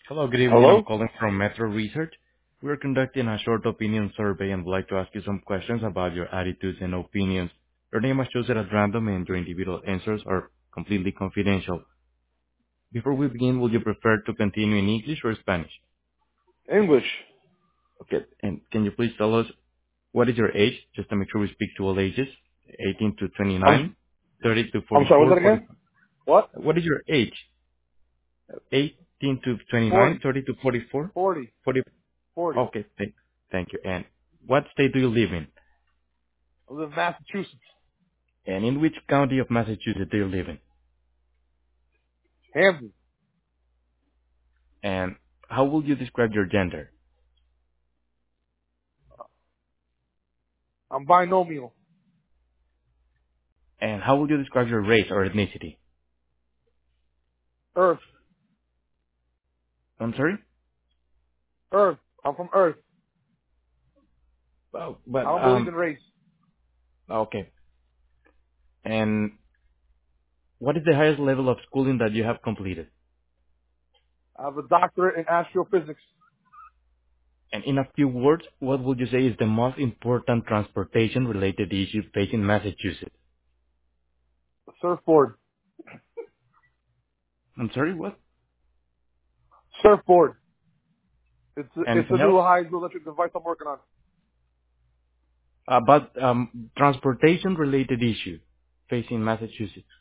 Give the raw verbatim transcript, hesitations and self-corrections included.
Hello, good evening. I'm Hello? calling from Metro Research. We're conducting a short opinion survey and would like to ask you some questions about your attitudes and opinions. Your name is chosen at random and your individual answers are completely confidential. Before we begin, would you prefer to continue in English or Spanish? English. Okay, and can you please tell us what is your age, just to make sure we speak to all ages? eighteen to I'm twenty-nine, thirty to I'm sorry, what's forty-four, that forty. again? What? What is your age? eighteen to twenty-nine, Forty. thirty to forty-four, Forty. forty. Forty. Okay, thank, thank you. And what state do you live in? I live in Massachusetts. And in which county of Massachusetts do you live in? Hampton. And how would you describe your gender? I'm binomial. And how would you describe your race or ethnicity? Earth. I'm sorry? Earth. I'm from Earth. Oh, I but, don't believe in um, race. okay. And what is the highest level of schooling that you have completed? I have a doctorate in astrophysics. And in a few words, what would you say is the most important transportation related issue facing Massachusetts? A surfboard. I'm sorry, what? Surfboard. It's a, it's a Anything new else? hydroelectric device I'm working on. About um, transportation related issue facing Massachusetts.